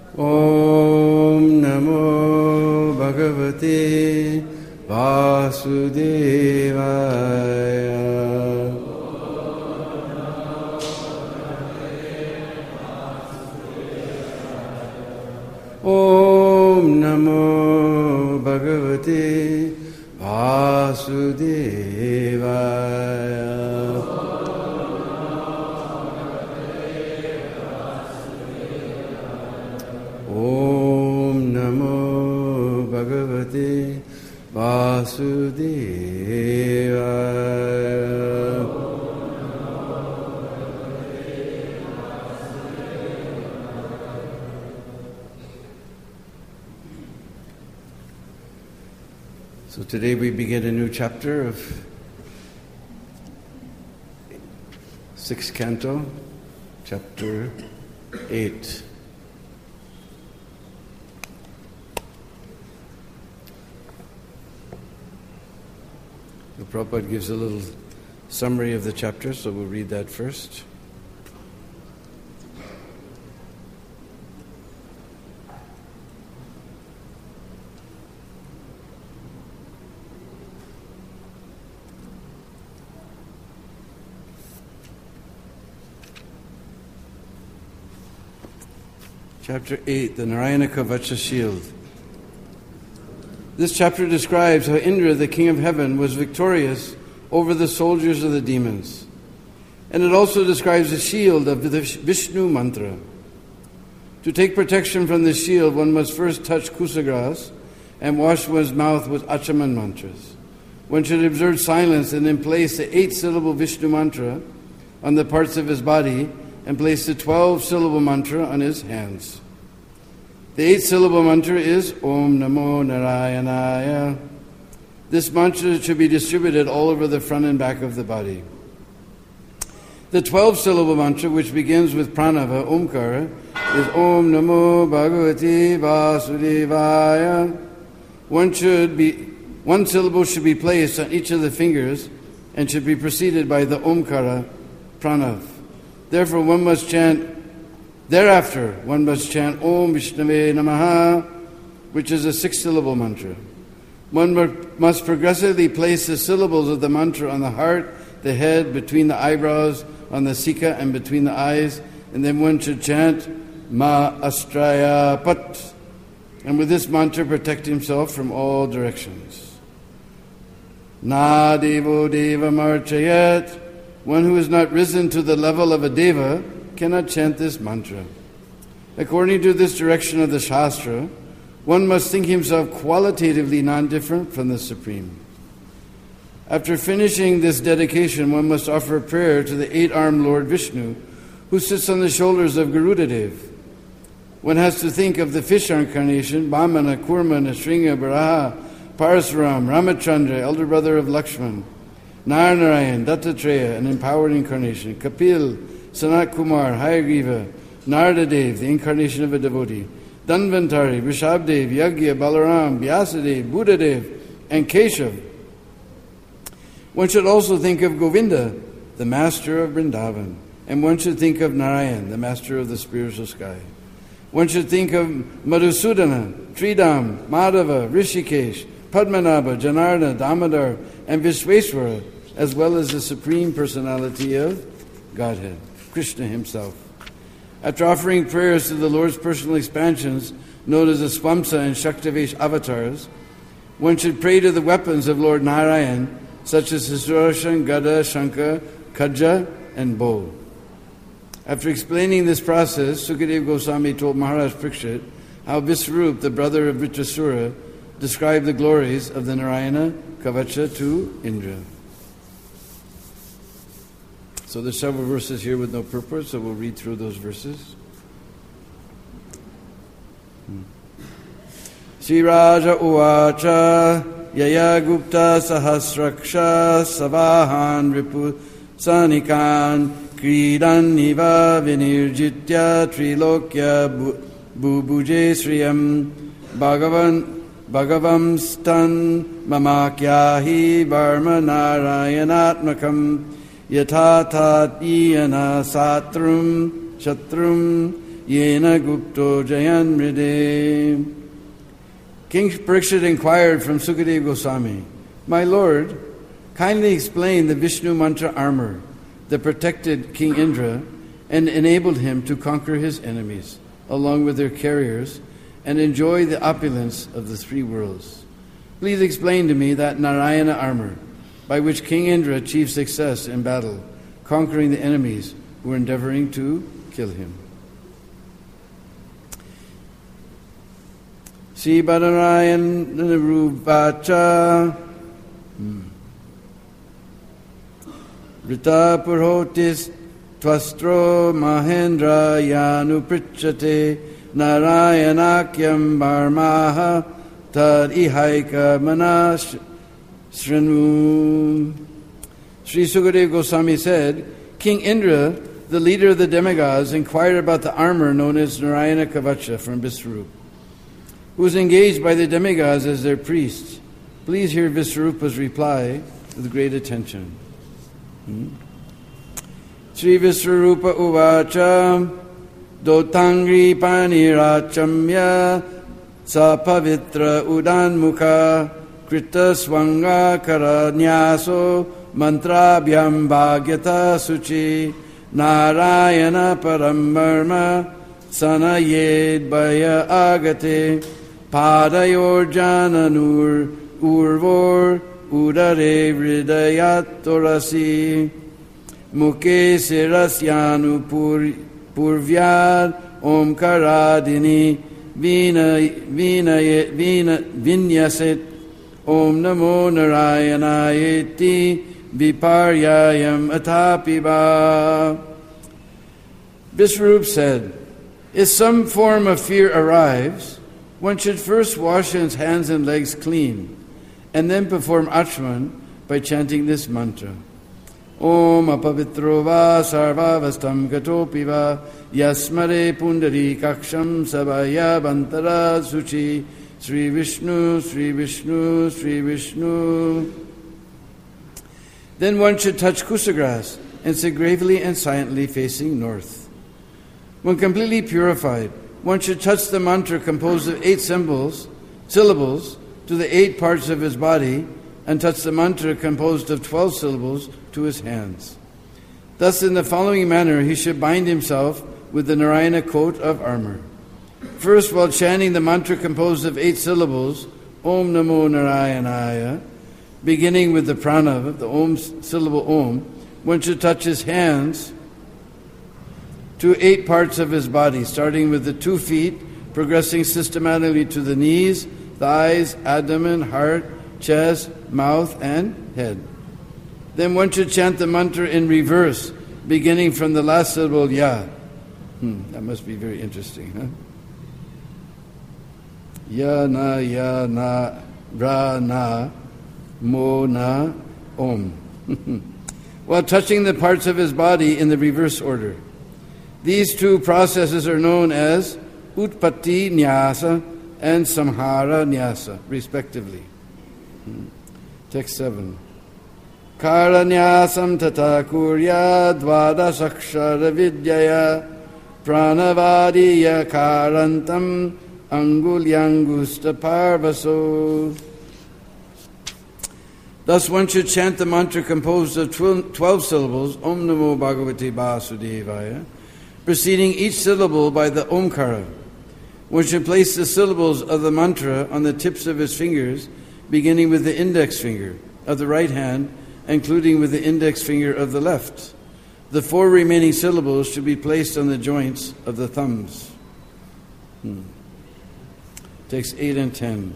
Om Namo Bhagavate Vasudevaya. Om Namo Bhagavate Vasudevaya. Om Namo Bhagavate Vasudevaya. So today we begin a new chapter of 6th Canto, chapter 8. The Prabhupada gives a little summary of the chapter, so we'll read that first. Chapter 8, the Narayana Kavacha Shield. This chapter describes how Indra, the king of heaven, was victorious over the soldiers of the demons. And it also describes the shield of the Vishnu mantra. To take protection from the shield, one must first touch kusagras and wash one's mouth with achaman mantras. One should observe silence and then place the 8-syllable Vishnu mantra on the parts of his body and place the 12-syllable mantra on his hands. The 8-syllable mantra is Om Namo Narayanaya. This mantra should be distributed all over the front and back of the body. The 12-syllable mantra, which begins with pranava, omkara, is Om Namo Bhagavate Vasudevaya. One syllable should be placed on each of the fingers and should be preceded by the omkara, pranav. Thereafter, one must chant Om Vishnave Namaha, which is a 6-syllable mantra. One must progressively place the syllables of the mantra on the heart, the head, between the eyebrows, on the sika, and between the eyes, and then one should chant Ma Astraya Pat, and with this mantra protect himself from all directions. Na Devo Deva Marchayat. One who has not risen to the level of a deva cannot chant this mantra. According to this direction of the Shastra, one must think himself qualitatively non-different from the Supreme. After finishing this dedication, one must offer a prayer to the 8-armed Lord Vishnu, who sits on the shoulders of Garudadev. One has to think of the fish incarnation, Vamana, Kurma, Nrsimha, Varaha, Parasuram, Ramachandra, elder brother of Lakshman, Narnarayan, Dattatreya, an empowered incarnation, Kapil, Sanat Kumar, Hayagriva, Naradadev, the incarnation of a devotee, Dhanvantari, Rishabdev, Yagya, Balaram, Vyasadev, Buddhadev, and Keshav. One should also think of Govinda, the master of Vrindavan, and one should think of Narayan, the master of the spiritual sky. One should think of Madhusudana, Tridam, Madhava, Rishikesh, Padmanabha, Janardana, Damodar, and Vishweswara, as well as the Supreme Personality of Godhead, Krishna himself. After offering prayers to the Lord's personal expansions, known as the Swamsa and Shaktavesh avatars, one should pray to the weapons of Lord Narayan, such as Sudarshan, Gada, Shankha, Khaja, and bow. After explaining this process, Sukadeva Goswami told Maharaj Parikshit how Visvarup, the brother of Vritrasura, described the glories of the Narayana Kavacha to Indra. So there's several verses here with no purport, so we'll read through those verses. Sri Raja Uvacha Yaya Gupta Sahasraksha Savahan Ripu Sanikan Kridan Niva Vinirjitya Trilokya Bubuje Sriyam Bhagavam Stan Mamakyahi Varma Narayanatmakam Yatatat Iyana Satrum Shatrum yena gupto jayanmride. King Parikshit inquired from Sukadeva Goswami, "My Lord, kindly explain the Vishnu mantra armor that protected King Indra and enabled him to conquer his enemies, along with their carriers, and enjoy the opulence of the three worlds. Please explain to me that Narayana armor, by which King Indra achieved success in battle, conquering the enemies who were endeavoring to kill him." Sri Badarayana Ruvacha Rita Purhotis Twastro Mahendra Yanu Prichate Narayanakyam Barmaha Tad Ihaika Manash Srinu. Sri Sukadeva Goswami said, King Indra, the leader of the demigods, inquired about the armor known as Narayana Kavacha from Visvarupa, who was engaged by the demigods as their priest. Please hear Visvarupa's reply with great attention. Sri Visvarupa Uvacha Dotangri Panirachamya Sapavitra Udanmukha Krita Swanga Karanyaso Mantrabhyam Bhagyata Suchi Narayana Parammarma Sanayed Bhaya Agate Padayor Jananur Urvor Udare Hridayat Torasi Mukhe Sirasyanu Purvyad Omkaradini Vinyasit Om Namo Narayanayeti Viparyayam Atapiva. Visvarupa said, if some form of fear arrives, one should first wash one's hands and legs clean, and then perform achman by chanting this mantra. Om apavitro va sarvavastam gatopi va yasmare pundari kaksham sabaya bantara suchi Sri Vishnu, Sri Vishnu, Sri Vishnu. Then one should touch kusagrass and sit gravely and silently facing north. When completely purified, one should touch the mantra composed of 8 syllables to the 8 parts of his body, and touch the mantra composed of 12 syllables to his hands. Thus, in the following manner, he should bind himself with the Narayana coat of armor. First, while chanting the mantra composed of 8 syllables, Om Namo Narayanaya, beginning with the prana, the Om syllable Om, one should touch his hands to 8 parts of his body, starting with the 2 feet, progressing systematically to the knees, thighs, abdomen, heart, chest, mouth, and head. Then one should chant the mantra in reverse, beginning from the last syllable Ya. That must be very interesting, huh? Ya na ra na mo na om. While touching the parts of his body in the reverse order. These 2 processes are known as Utpatti Nyasa and Samhara Nyasa, respectively. Text 7. Karanyasam tata kurya dvadasakshara vidyaya pranavadiya karantam angulyangusta parvaso. Thus one should chant the mantra composed of 12 syllables, Om Namo Bhagavate Vasudevaya, preceding each syllable by the Omkara. One should place the syllables of the mantra on the tips of his fingers, beginning with the index finger of the right hand, including with the index finger of the left. The 4 remaining syllables should be placed on the joints of the thumbs. Text 8 and 10.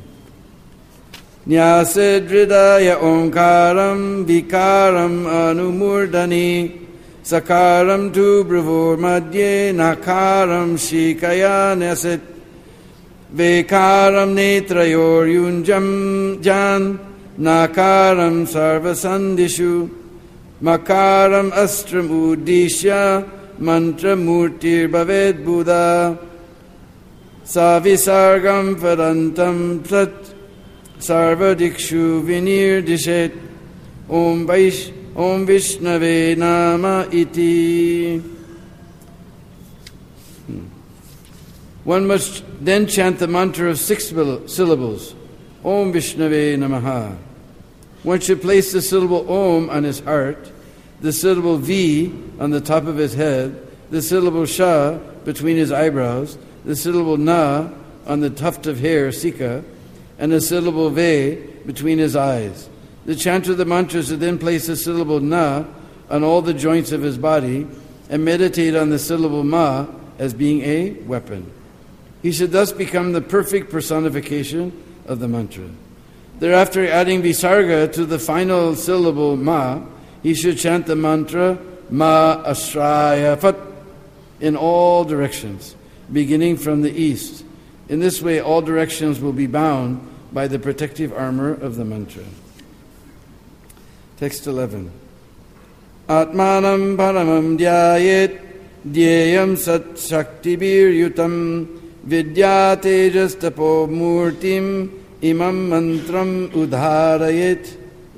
Nyasedridaya omkaram vikaram anumurdani sakaram tu bravur madhye nakaram shikaya nesit vekaram netrayor yunjam jan nakaram sarvasandishu makaram astram uddishya mantra murtir bhaved buddha savisargam vadantam prat sarvadikshu vinir dishet om Vishnave nama iti. One must then chant the mantra of 6 syllables. Om Vishnave Namaha. One should place the syllable Om on his heart, the syllable V on the top of his head, the syllable Sha between his eyebrows, the syllable Na on the tuft of hair, Sika, and the syllable Ve between his eyes. The chanter of the mantra should then place the syllable Na on all the joints of his body and meditate on the syllable Ma as being a weapon. He should thus become the perfect personification of the mantra. Thereafter, adding Visarga to the final syllable Ma, he should chant the mantra Ma Ashraya Phat in all directions, beginning from the east. In this way, all directions will be bound by the protective armor of the mantra. Text 11. Atmanam paramam dhyayet dhyayam sat shaktibir yutam vidya tejas tapo murtim imam mantram udharet.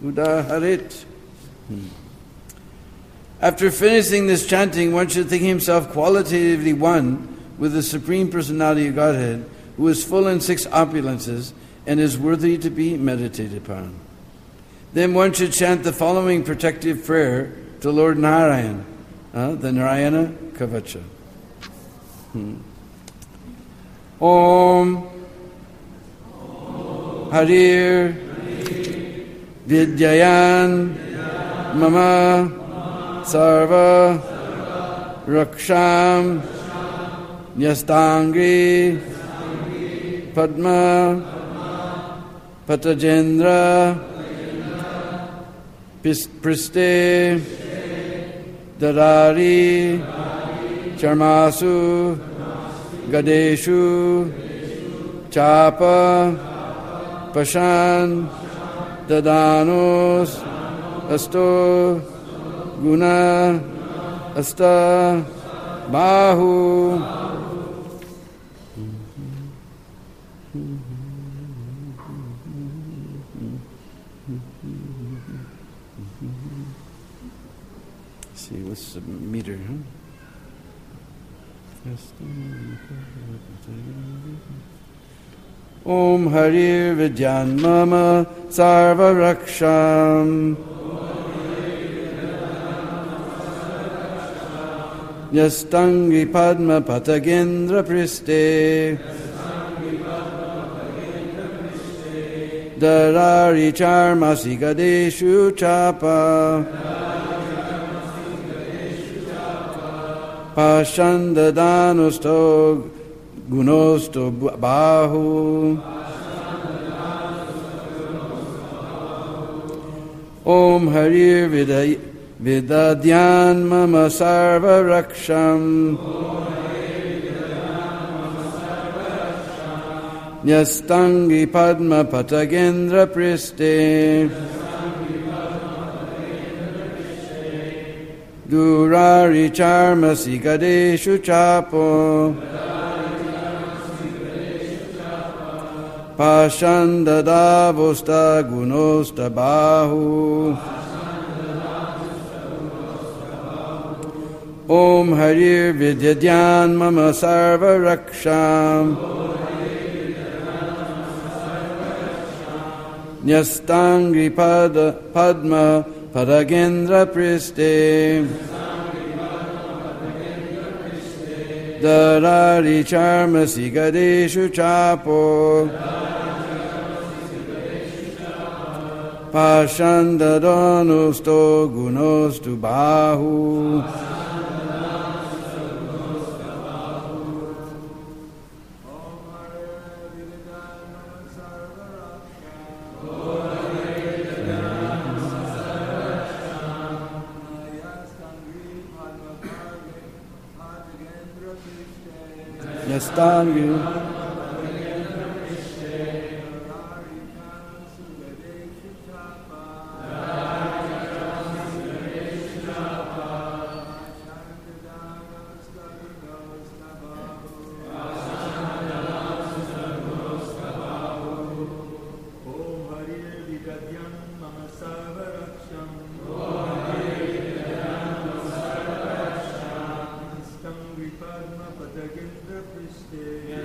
After finishing this chanting, one should think himself qualitatively one with the Supreme Personality of Godhead, who is full in 6 opulences and is worthy to be meditated upon. Then one should chant the following protective prayer to Lord Narayan, the Narayana Kavacha. Om Harir Vidyayan Mama Sarva Raksham Nyastangri Padma Patajendra Priste Darari Charmasu Gadeshu Chapa Pashan Dadanos Asto Guna Asta Bahu. See, what's the meter, huh? Om Harir Vidyan Mama Sarva Raksham Yastangi Padma Patagendra Priste Darari Charmasi Gadeshu Chapa Pashandadanusto Gunosto Bahu. Om Harir Vidadyan Mama Sarva Raksham Nyastangi Padma Patagendra Priste Durari Charmasi Gadeshu Chapo Pashandadavosta Gunosta Bahu. Om Harir Vidyadyan Mama Sarva Raksham Nyastangi Padma Padagendra Priste Darari Charmasi Gadeshu Chapo Pashandadanusto Gunostu Bahu. Yastangi Padma Padagendra Priste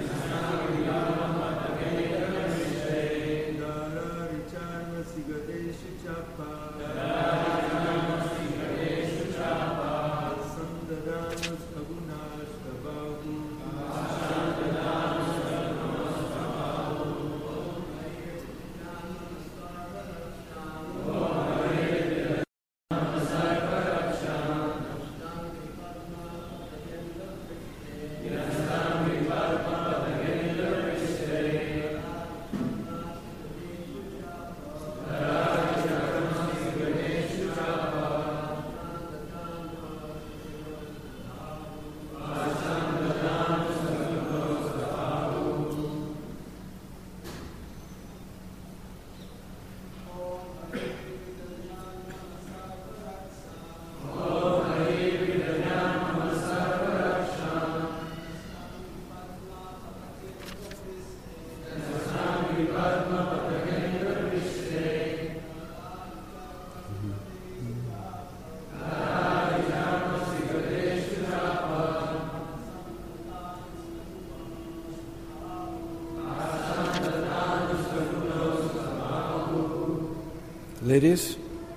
Ladies?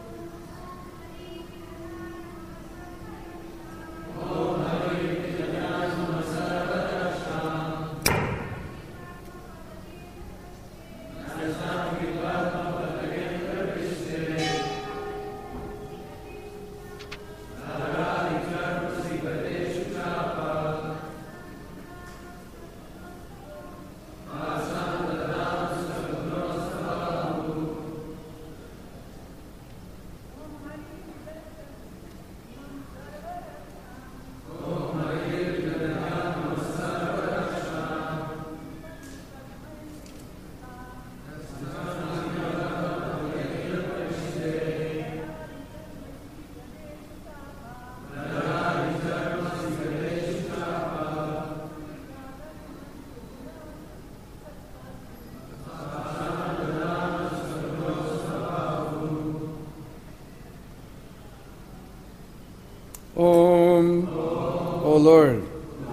Om, O Lord,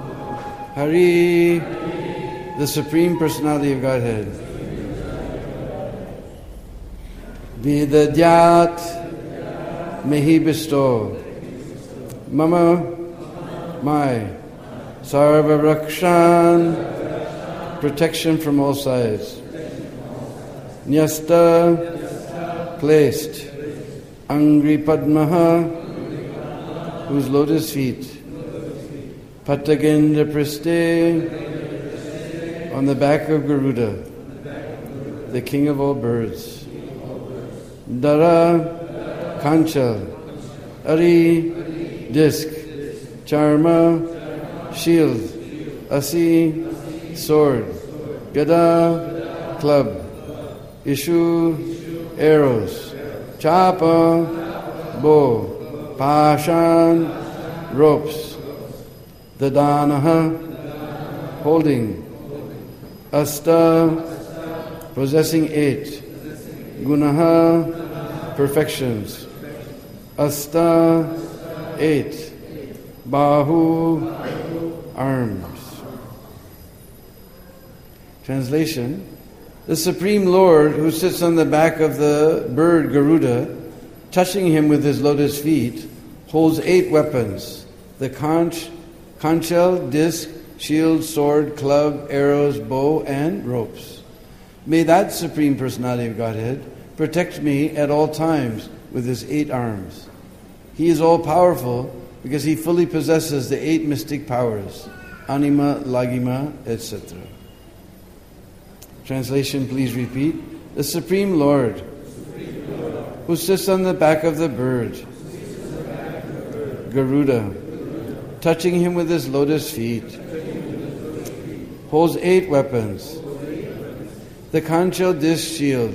Hari, the Supreme Personality of Godhead, Vidadyat, may He bestow, Mama, my, Sarva Rakshan, protection from all sides, Nyasta, placed, Angri Padmaha, whose lotus feet, Patagendra Priste, on the back of Garuda, the king of all birds, Dara, Kanchal, Ari, disc, Charma, shield, Asi, sword, Gada, club, Ishu, arrows, Chapa, bow, Pashan, ropes, Dadanaha, holding, Asta, possessing 8, Gunaha, perfections, Asta, 8, Bahu, arms. Translation: the Supreme Lord, who sits on the back of the bird Garuda, touching him with his lotus feet, holds 8 weapons: the conch, shell, disc, shield, sword, club, arrows, bow, and ropes. May that Supreme Personality of Godhead protect me at all times with his 8 arms. He is all-powerful because he fully possesses the 8 mystic powers, anima, lagima, etc. Translation, please repeat. The Supreme Lord, who sits on the back of the bird, Garuda, touching him with his lotus feet, holds 8 weapons: the conchal, disc, shield,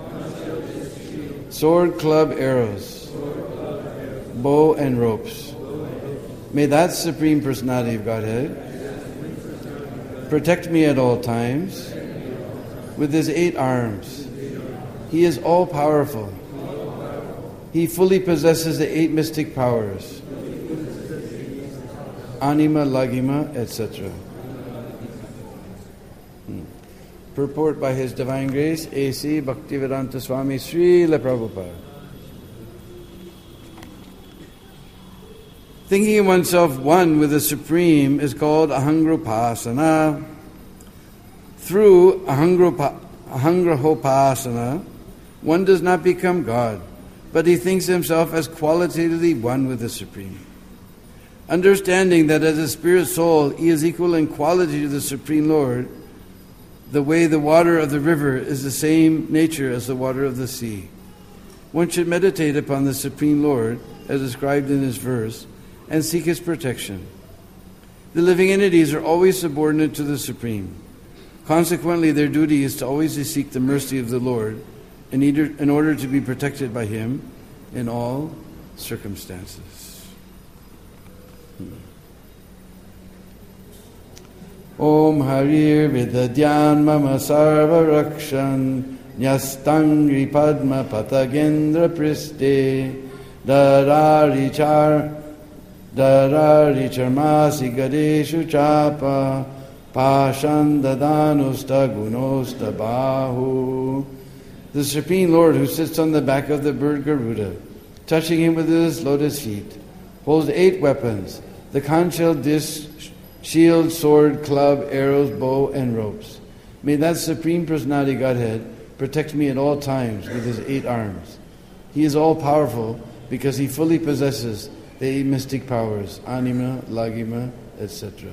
sword, club, arrows, bow, and ropes. May that Supreme Personality of Godhead protect me at all times with his 8 arms. He is all-powerful. He fully possesses the 8 mystic powers, anima, lagima, etc. Purport by His Divine Grace, A.C. Bhaktivedanta Swami Srila Prabhupada. Thinking oneself one with the Supreme is called Ahangropasana. Through Ahangrahopasana, one does not become God, but he thinks himself as qualitatively one with the Supreme. Understanding that as a spirit soul, he is equal in quality to the Supreme Lord, the way the water of the river is the same nature as the water of the sea. One should meditate upon the Supreme Lord, as described in this verse, and seek his protection. The living entities are always subordinate to the Supreme. Consequently, their duty is to always seek the mercy of the Lord in order to be protected by him in all circumstances. Om Harir Vidadyan Mama Sarva Rakshan Nyastangri Padma Patagendra Priste Darari Charmasi Gadeshu Chapa Pashan Dadanusta Gunosta Bahu the Supreme Lord who sits on the back of the bird Garuda, touching him with his lotus feet, holds 8 weapons, the conch-shell disc, shield, sword, club, arrows, bow, and ropes. May that Supreme Personality Godhead protect me at all times with his 8 arms. He is all-powerful because he fully possesses the 8 mystic powers, anima, lagima, etc.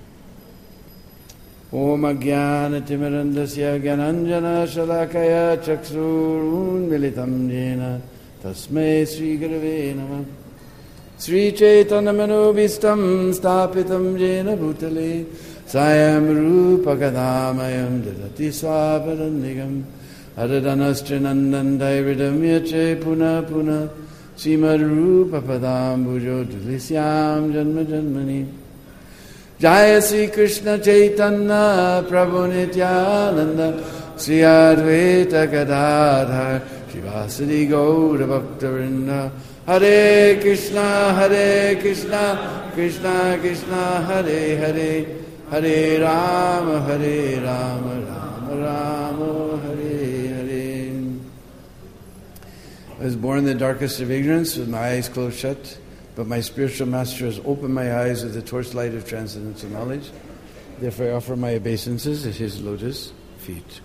Om Ajnana Timirandasya Gyananjana Shalakaya Chaksurun Militam Jena Tasmai Sri Gurave Namah Sri Chaitanya Manobhistam Stapitam Jena Bhutale Sayam Rupa Kadamayam Dadati Swapadandikam Adadanastryanandan Daividam Yache Puna Puna Srimad Rupa Padambujo Dulisyam Janma Janmani Jaya Sri Krishna Chaitanya Prabhu Nityananda Sri Advaita Gadadhar Shivasadi Gaura Bhaktarinda Hare Krishna Krishna Krishna Hare Hare Hare Rama Rama Rama Hare Hare. I was born in the darkest of ignorance with my eyes closed shut, but my spiritual master has opened my eyes with the torchlight of transcendental knowledge. Therefore I offer my obeisances at his lotus feet.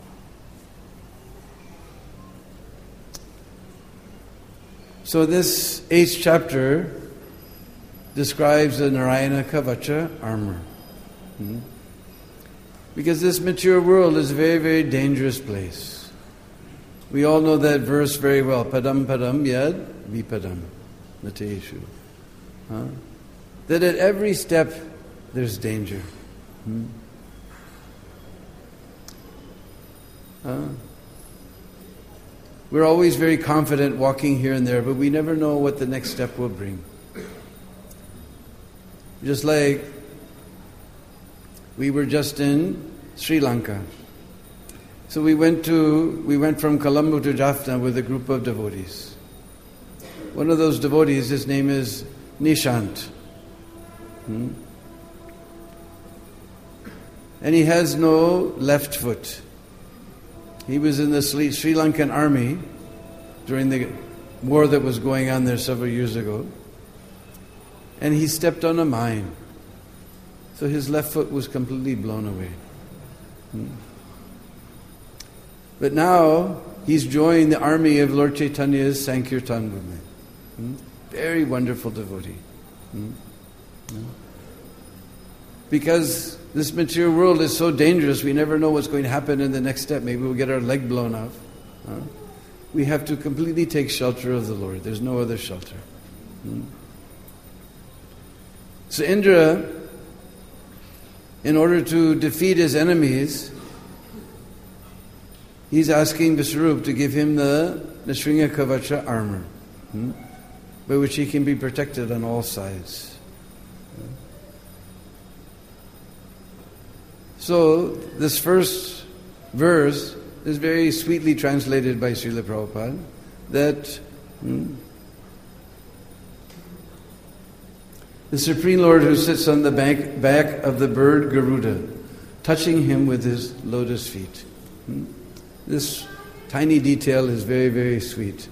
So this 8th chapter describes the Narayana Kavacha armor. Because this mature world is a very, very dangerous place. We all know that verse very well. Padam padam yad vipadam nateshu. That at every step there's danger. We're always very confident walking here and there, but we never know what the next step will bring. Just like we were just in Sri Lanka. So we went from Colombo to Jaffna with a group of devotees. One of those devotees, his name is Nishant. And he has no left foot. He was in the Sri Lankan army during the war that was going on there several years ago. And he stepped on a mine. So his left foot was completely blown away. But now he's joined the army of Lord Chaitanya's Sankirtan movement. Very wonderful devotee. Because this material world is so dangerous, we never know what's going to happen in the next step. Maybe we'll get our leg blown off. We have to completely take shelter of the Lord. There's no other shelter. So Indra, in order to defeat his enemies, he's asking Vishwarup to give him the Nrsinga Kavacha armor, by which he can be protected on all sides. So, this first verse is very sweetly translated by Srila Prabhupada, that the Supreme Lord who sits on the back of the bird Garuda, touching him with his lotus feet. This tiny detail is very, very sweet.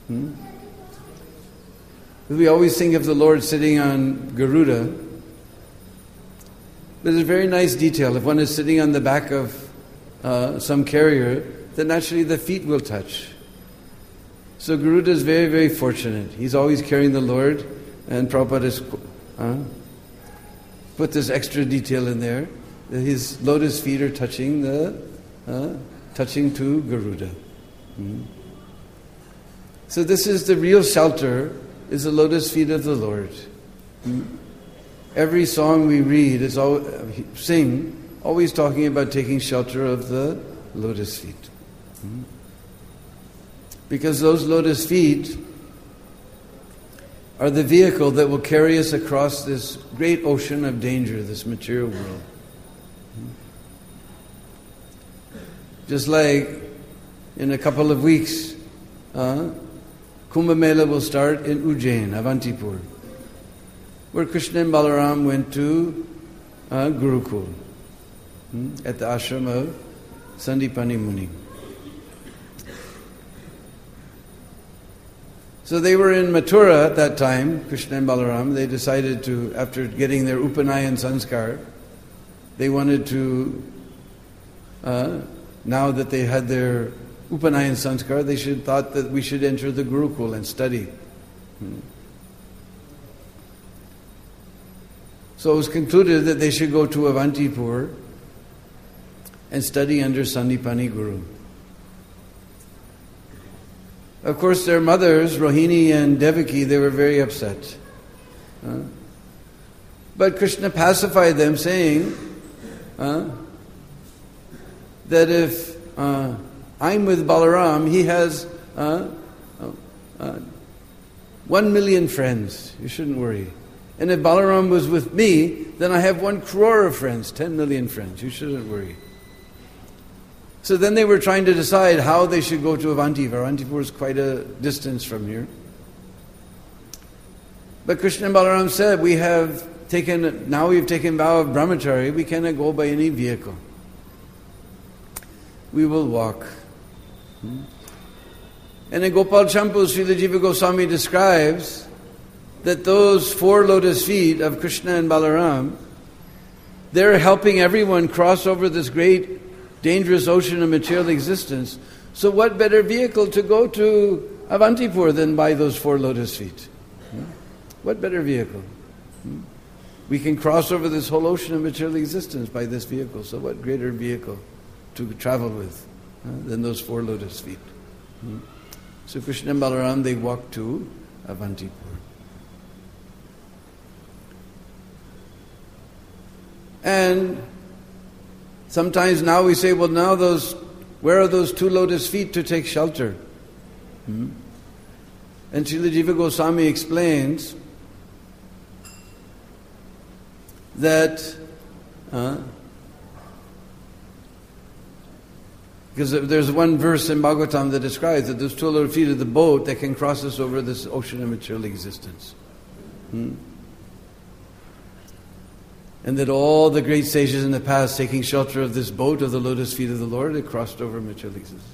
We always think of the Lord sitting on Garuda. There's a very nice detail. If one is sitting on the back of some carrier, then naturally the feet will touch. So Garuda is very, very fortunate. He's always carrying the Lord, and Prabhupada has put this extra detail in there, that his lotus feet are touching to Garuda. So this is the real shelter, is the lotus feet of the Lord. Every song we read is always talking about taking shelter of the lotus feet. Because those lotus feet are the vehicle that will carry us across this great ocean of danger, this material world. Just like in a couple of weeks, Kumbh Mela will start in Ujjain, Avantipur, where Krishna and Balaram went to Gurukul, at the ashram of Sandipani Muni. So they were in Mathura at that time, Krishna and Balaram. They decided to, after getting their Upanayan Sanskar, they wanted to, now that they had their Upanayan Sanskar, they thought that we should enter the Gurukul and study. So it was concluded that they should go to Avantipur and study under Sandipani Guru. Of course, their mothers, Rohini and Devaki, they were very upset. But Krishna pacified them, saying that if I'm with Balaram, he has 1 million friends. You shouldn't worry. And if Balaram was with me, then I have 1 crore of friends, 10 million friends. You shouldn't worry. So then they were trying to decide how they should go to Avantipur. Avantipur is quite a distance from here. But Krishna and Balaram said, now we've taken vow of brahmachari, we cannot go by any vehicle. We will walk. And in Gopal Champu, Srila Jiva Goswami describes that those 4 lotus feet of Krishna and Balaram, they're helping everyone cross over this great dangerous ocean of material existence. So what better vehicle to go to Avantipur than by those 4 lotus feet? What better vehicle? We can cross over this whole ocean of material existence by this vehicle. So what greater vehicle to travel with than those 4 lotus feet? So Krishna and Balaram, they walked to Avantipur. And sometimes now we say, well, now where are those 2 lotus feet to take shelter? And Srila Jiva Goswami explains that because there's one verse in Bhagavatam that describes that those 2 lotus feet are the boat that can cross us over this ocean of material existence. And that all the great sages in the past, taking shelter of this boat of the lotus feet of the Lord, they crossed over material existence.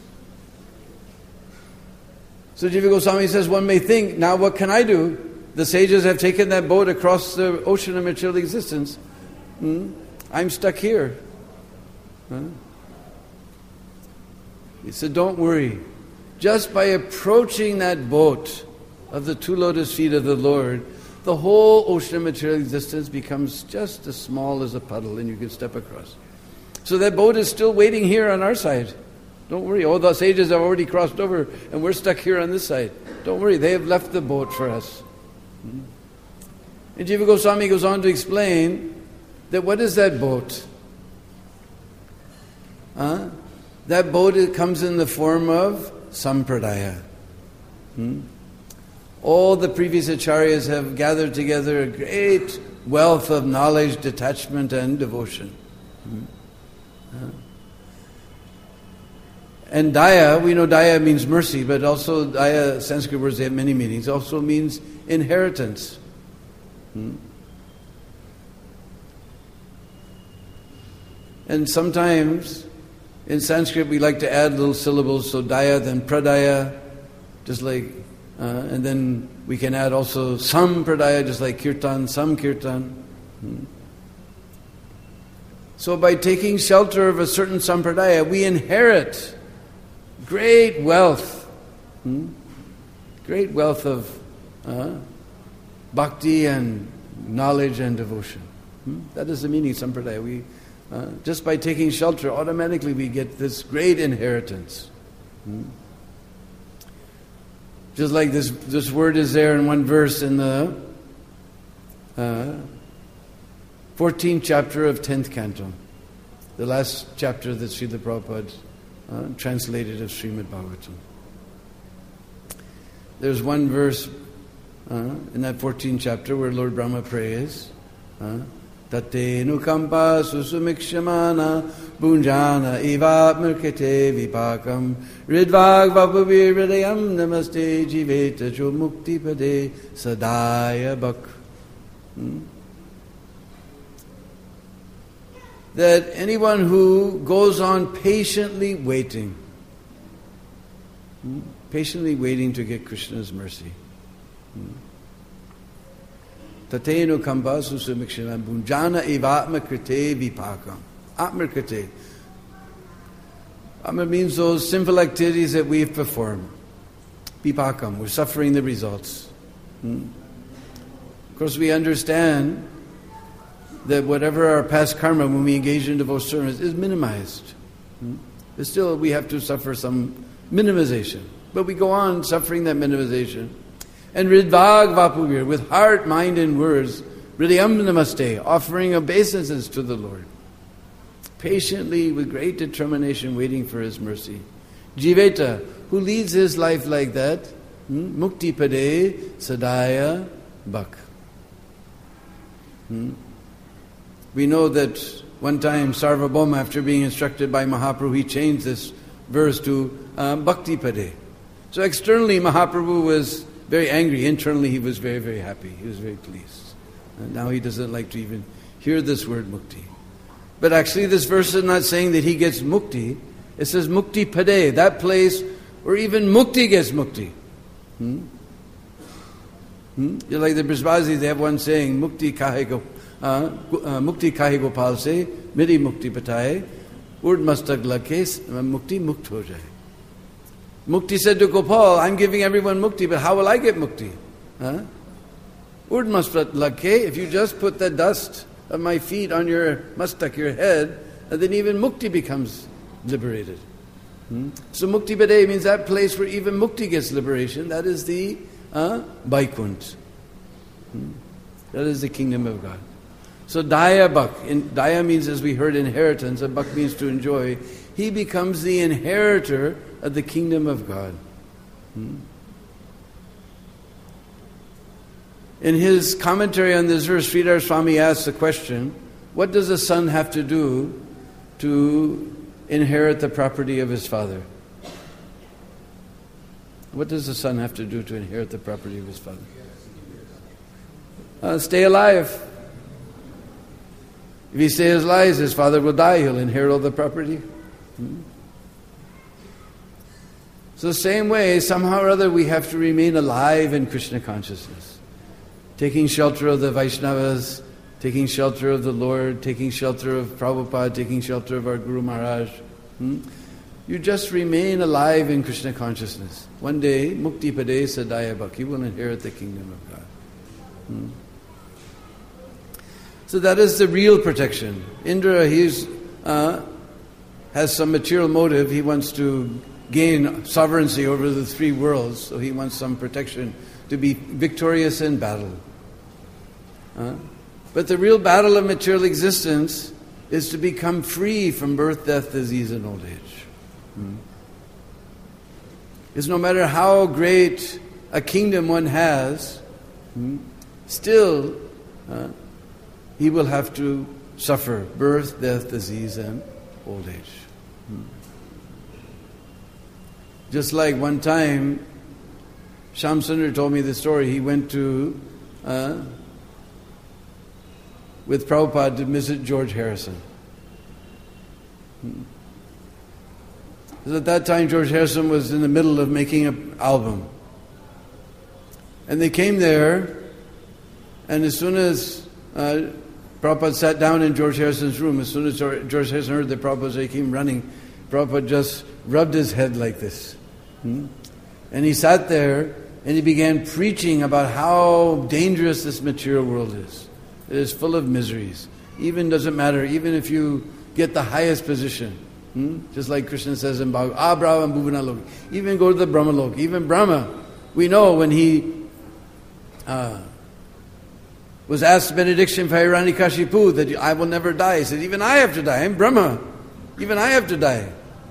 So Jiva Goswami says, one may think, now what can I do? The sages have taken that boat across the ocean of material existence. I'm stuck here. He said, don't worry. Just by approaching that boat of the 2 lotus feet of the Lord, the whole ocean of material existence becomes just as small as a puddle and you can step across. So that boat is still waiting here on our side. Don't worry. All the sages have already crossed over and we're stuck here on this side. Don't worry. They have left the boat for us. And Jiva Goswami goes on to explain that what is that boat? That boat, it comes in the form of sampradaya. All the previous acharyas have gathered together a great wealth of knowledge, detachment and devotion. And daya, we know daya means mercy, but also daya, Sanskrit words, they have many meanings, also means inheritance. And sometimes in Sanskrit we like to add little syllables, so daya, then pradaya, just like and then we can add also sampradaya, just like kirtan, samkirtan. So by taking shelter of a certain sampradaya, we inherit great wealth. Great wealth of bhakti and knowledge and devotion. That is the meaning of sampradaya. We, just by taking shelter, automatically we get this great inheritance. Just like this word is there in one verse in the 14th chapter of 10th canto, the last chapter that Srila Prabhupada translated of Srimad Bhagavatam. There's one verse in that 14th chapter where Lord Brahma prays, Tate nukampa susumikshamana bunjana ivatmurkete vipakam ridvag vapuvi hridayam namaste jiveta jo mukti pade sadaya bhak. That anyone who goes on patiently waiting patiently waiting to get Krishna's mercy. Tateno kamba susamikshana bunjana evatma krite vipakam. Atma krite. Atma means those sinful activities that we've performed. Vipakam, we're suffering the results. Of course, we understand that whatever our past karma when we engage in devotional service is minimized. But still, we have to suffer some minimization. But we go on suffering that minimization. And Ridvag Vapuvir, with heart, mind, and words, Hridayam Namaste, offering obeisances to the Lord. Patiently, with great determination, waiting for His mercy. Jiveta, who leads his life like that, Mukti Pade Sadaya Bhak. We know that one time Sarvabhauma, after being instructed by Mahaprabhu, he changed this verse to Bhakti Pade. So externally Mahaprabhu was very angry. Internally he was very, very happy. He was very pleased. And now he doesn't like to even hear this word Mukti. But actually this verse is not saying that he gets Mukti. It says Mukti Pade, that place where even Mukti gets Mukti. You're like the Brisbazis, they have one saying, Mukti kahe gopal se, meri mukti bataye, urd mastak lakes, mukti mukt ho jaye. Mukti said to Gopal, I'm giving everyone mukti, but how will I get mukti? Urd mastak lakhe, if you just put the dust of my feet on your mastak, your head, then even mukti becomes liberated. So Mukti Pade means that place where even Mukti gets liberation. That is the Vaikunt. That is the kingdom of God. So Daya Bhak. Daya means, as we heard, inheritance. And Bhak means to enjoy. He becomes the inheritor of the kingdom of God. In his commentary on this verse, Sridhar Swami asks the question, what does a son have to do to inherit the property of his father? What does the son have to do to inherit the property of his father? Stay alive. If he stays alive, his father will die. He'll inherit all the property. So the same way, somehow or other, we have to remain alive in Krishna consciousness. Taking shelter of the Vaishnavas, taking shelter of the Lord, taking shelter of Prabhupada, taking shelter of our Guru Maharaj. You just remain alive in Krishna consciousness. One day, Mukti Pade Sadaya Bhak, you will inherit the kingdom of God. So that is the real protection. Indra, has some material motive. He wants to gain sovereignty over the three worlds, so he wants some protection to be victorious in battle. But the real battle of material existence is to become free from birth, death, disease, and old age. Because no matter how great a kingdom one has, still he will have to suffer birth, death, disease, and old age. Just like one time, Shyam Sundar told me the story. He went to with Prabhupada to visit George Harrison. Because at that time George Harrison was in the middle of making an album. And they came there, and as soon as Prabhupada sat down in George Harrison's room, as soon as George Harrison heard that Prabhupada was there, he came running. Prabhupada just rubbed his head like this. And he sat there and he began preaching about how dangerous this material world is. It is full of miseries. Even doesn't matter, even if you get the highest position. Just like Krishna says in Bhagavad, Brahma Bhuvanalok. Even go to the Brahmalok. Even Brahma, we know when he was asked benediction for Hiranyakashipu that I will never die. He said, even I have to die. I'm Brahma. Even I have to die.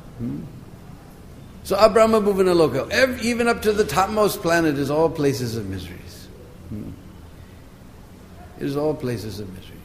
So Abrahma Bhuvanaloka, even up to the topmost planet, is all places of miseries. It is all places of misery.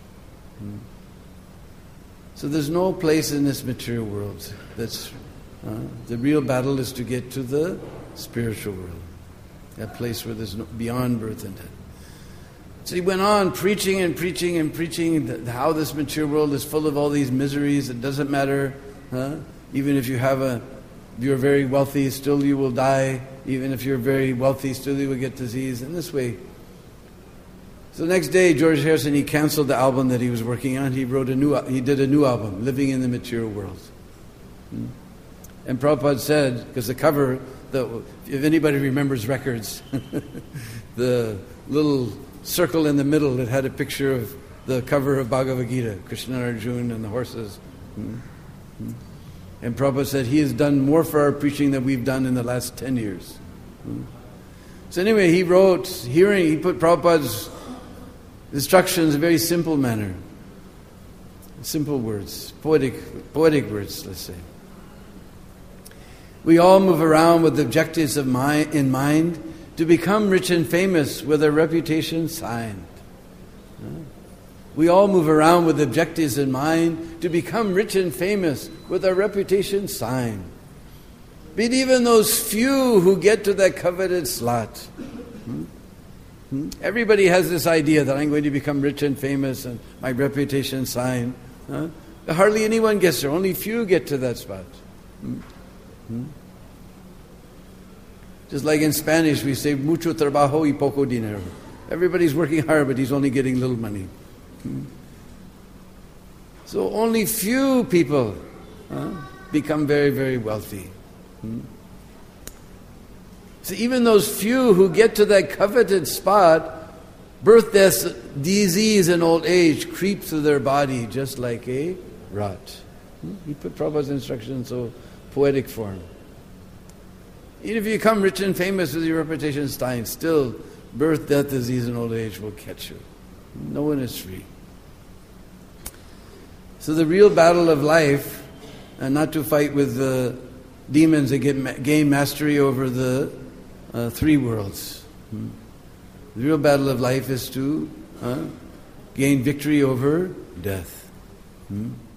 So there's no place in this material world that's... the real battle is to get to the spiritual world. That place where there's no, beyond birth and death. So he went on preaching and preaching and preaching how this material world is full of all these miseries. It doesn't matter, even if you have a If you're very wealthy, still you will die. Even if you're very wealthy, still you will get disease. In this way. So the next day, George Harrison, he canceled the album that he was working on. He did a new album, Living in the Material World. And Prabhupada said, because the cover, if anybody remembers records, the little circle in the middle, it had a picture of the cover of Bhagavad Gita, Krishna and Arjuna and the horses. And Prabhupada said, he has done more for our preaching than we've done in the last 10 years. So anyway, he put Prabhupada's instructions in a very simple manner. Simple words, poetic words, let's say. We all move around with objectives in mind to become rich and famous with a reputation signed. We all move around with objectives in mind to become rich and famous with our reputation signed. But even those few who get to that coveted slot. Everybody has this idea that I'm going to become rich and famous and my reputation signed. Hardly anyone gets there. Only few get to that spot. Just like in Spanish we say, mucho trabajo y poco dinero. Everybody's working hard, but he's only getting little money. So only few people become very, very wealthy. So even those few who get to that coveted spot, birth, death, disease, and old age creep through their body just like a rot. He put Prabhupada's instruction in so poetic form. Even if you become rich and famous with your reputation signed, still birth, death, disease, and old age will catch you. No one is free. So the real battle of life, and not to fight with the demons that gain mastery over the three worlds. The real battle of life is to gain victory over death.